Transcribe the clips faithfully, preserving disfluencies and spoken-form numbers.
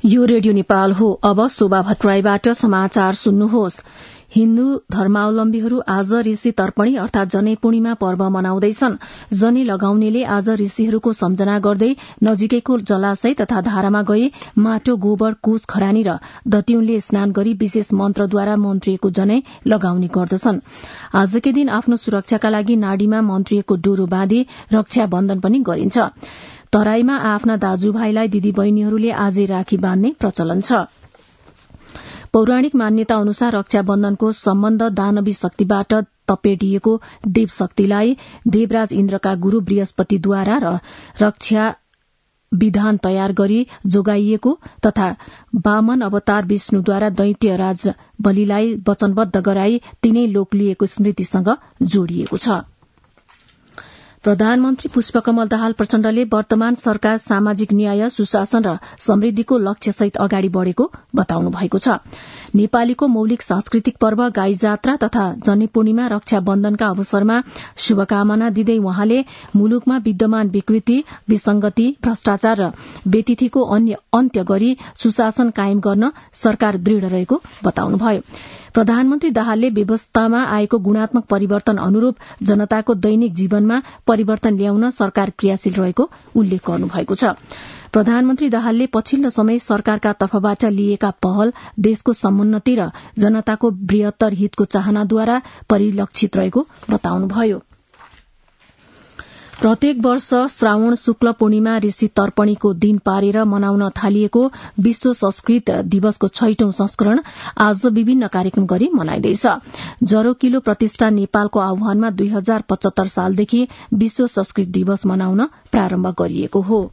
यो रेडियो नेपाल हो। अब शोभा भट्टराईबाट समाचार सुन्नुहोस्। हिन्दू धर्मावलम्बीहरू आज ऋषि तर्पणी अर्थात जनै पूर्णिमा पर्व मनाउँदैछन्। जनै लगाउनेले आज ऋषिहरूको सम्झना गर्दै नजिकैको जलाशय तथा धारामा गई माटो, गोबर, कुश, खरानी र दत्युनले स्नान गरी विशेष मन्त्रद्वारा मन्त्रिएको जनै लगाउने गर्दछन्। आजकै दिन आफ्नो सुरक्षाका लागि नाडीमा मन्त्रिएको डोरो बाँधी रक्षा बन्धन पनि गरिन्छ। तराईमा आफ्ना दाजुभाइलाई दिदीबहिनीहरूले आजै राखी बाँध्ने प्रचलन छ। पौराणिक मान्यता अनुसार रक्षाबन्धनको सम्बन्ध दानवी शक्तिबाट तपेडिएको देवशक्तिलाई देवराज इन्द्रका गुरू बृहस्पतिद्वारा र रक्षा विधान तयार गरी जोगाइएको तथा वामन अवतार विष्णुद्वारा दैत्य राज बलिलाई वचनबद्ध गराई तीनै लोक लिएको स्मृतिसँग जोडिएको छ। प्रधानमन्त्री पुष्पकमल दाहाल प्रचण्डले वर्तमान सरकार सामाजिक न्याय, सुशासन र समृद्धिको लक्ष्यसहित अगाडि बढ़ेको बताउनु भएको छ। नेपालीको मौलिक सांस्कृतिक पर्व गाई जात्रा तथा जनै पूर्णिमा रक्षाबन्धनका अवसरमा शुभकामना दिँदै उहाँले मुलुकमा विद्यमान विकृति, विसंगति, भ्रष्टाचार र बेतिथिको अन्त्य गरी सुशासन कायम गर्न सरकार दृढ़ रहेको बताउनुभयो। प्रधानमन्त्री दाहालले व्यवस्थामा आएको गुणात्मक परिवर्तन अनुरूप जनताको दैनिक जीवनमा परिवर्तन ल्याउन सरकार क्रियाशील रहेको उल्लेख गर्नुभएको छ। प्रधानमन्त्री दाहालले पछिल्लो समय सरकारका तर्फबाट लिएका पहल देशको समुन्नति र जनताको बृहत्तर हितको चाहनाद्वारा परिलक्षित रहेको बताउनुभयो। प्रत्येक वर्ष श्रावण शुक्ल पूर्णिमा ऋषि तर्पणीको दिन पारेर मनाउन थालिएको विश्व संस्कृत दिवसको छैटौं संस्करण आज विभिन्न कार्यक्रम गरी मनाइँदैछ। जरो किलो प्रतिष्ठान नेपालको आह्वानमा दुई हजार पचहत्तर सालदेखि विश्व संस्कृत दिवस मनाउन प्रारम्भ गरिएको हो।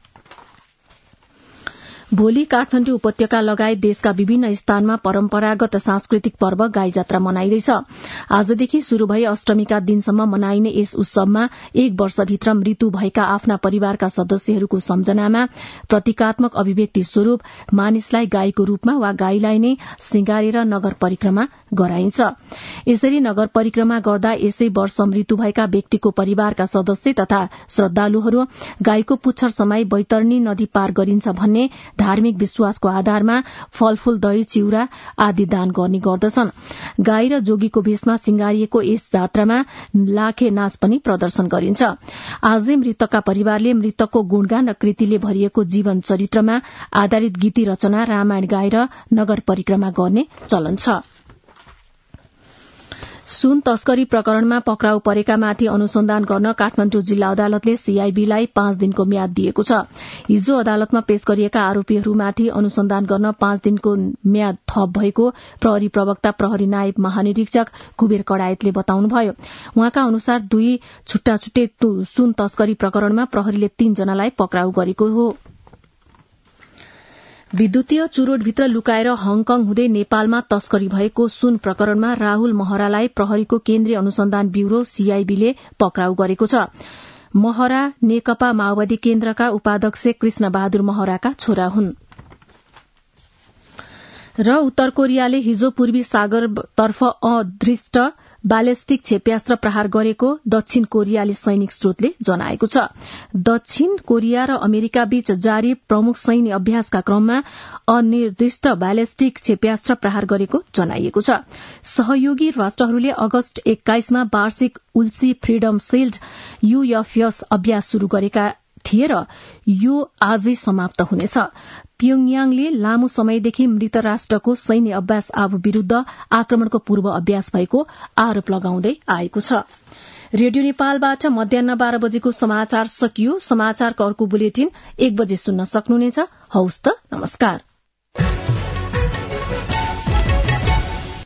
भोलि काठमाडौँ उपत्यका लगायत देशका विभिन्न स्थानमा परम्परागत सांस्कृतिक पर्व गाई जात्रा मनाइँदैछ। आजदेखि शुरू भई अष्टमीका दिनसम्म मनाइने यस उत्सवमा एक वर्षभित्र मृत्यु भएका आफ्ना परिवारका सदस्यहरूको सम्झनामा प्रतीकात्मक अभिव्यक्ति स्वरूप मानिसलाई गाईको रूपमा वा गाईलाई नै सिंगारेर नगर परिक्रमा गराइन्छ। यसरी नगर परिक्रमा गर्दा यसै वर्ष मृत्यु भएका व्यक्तिको परिवारका सदस्य तथा श्रद्धालुहरू गाईको पुच्छर समाई बैतरणी नदी पार गरिन्छ भन्ने धार्मिक विश्वासको आधारमा फलफूल, दही, चिउरा आदि दान गर्ने गर्दछन्। गाई र जोगीको भेषमा सिंगारिएको यस जात्रामा लाखे नाच पनि प्रदर्शन गरिन्छ। आजै मृतकका परिवारले मृतकको गुणगान र कृतिले भरिएको जीवन चरित्रमा आधारित गीति रचना, रामायण गाएर नगर परिक्रमा गर्ने चलन छ। सुन तस्करी प्रकरणमा पक्राउ परेकामाथि अनुसन्धान गर्न काठमाडौँ जिल्ला अदालतले सीआईबीलाई पाँच दिनको म्याद दिएको छ। हिजो अदालतमा पेश गरिएका आरोपीहरूमाथि अनुसन्धान गर्न पाँच दिनको म्याद थप भएको प्रहरी प्रवक्ता प्रहरी नायब महानिरीक्षक कुबेर कडायतले बताउनुभयो। उहाँका अनुसार दुई छुट्टा छुट्टै सुन तस्करी प्रकरणमा प्रहरीले तीन जनालाई पक्राउ गरेको हो। विद्युतीय चुरोटभित्र लुकाएर हङकङ हुँदै नेपालमा तस्करी भएको सुन प्रकरणमा राहुल महरालाई प्रहरीको केन्द्रीय अनुसन्धान ब्यूरो सीआईबीले पक्राउ गरेको छ। महरा नेकपा माओवादी केन्द्रका उपाध्यक्ष कृष्ण बहादुर महराका छोरा हुन्। र उत्तर कोरियाले हिजो पूर्वी सागरतर्फ अदृष्ट ब्यालिस्टिक क्षेप्यास्त्र प्रहार गरेको दक्षिण कोरियाली सैनिक स्रोतले जनाएको छ। दक्षिण कोरिया र अमेरिका बीच जारी प्रमुख सैन्य अभ्यासका क्रममा अनिर्दिष्ट ब्यालिस्टिक क्षेप्यास्त्र प्रहार गरेको जनाइएको छ। सहयोगी राष्ट्रहरूले अगस्त एक्काइसमा वार्षिक उल्सी फ्रीडम शिल्ड यूएफएस अभ्यास शुरू गरेका थिए र यो आजै समाप्त हुनेछ। प्योङयाङले लामो समयदेखि मृत राष्ट्रको सैन्य अभ्यास आव विरूद्ध आक्रमणको पूर्व अभ्यास भएको आरोप लगाउँदै आएको छ। रेडियो नेपालबाट मध्याह बाह्र बजेको समाचार सकियो। समाचारको अर्को बुलेटिन एक बजे सुन्न सक्नुहुनेछ। हौस् त, नमस्कार।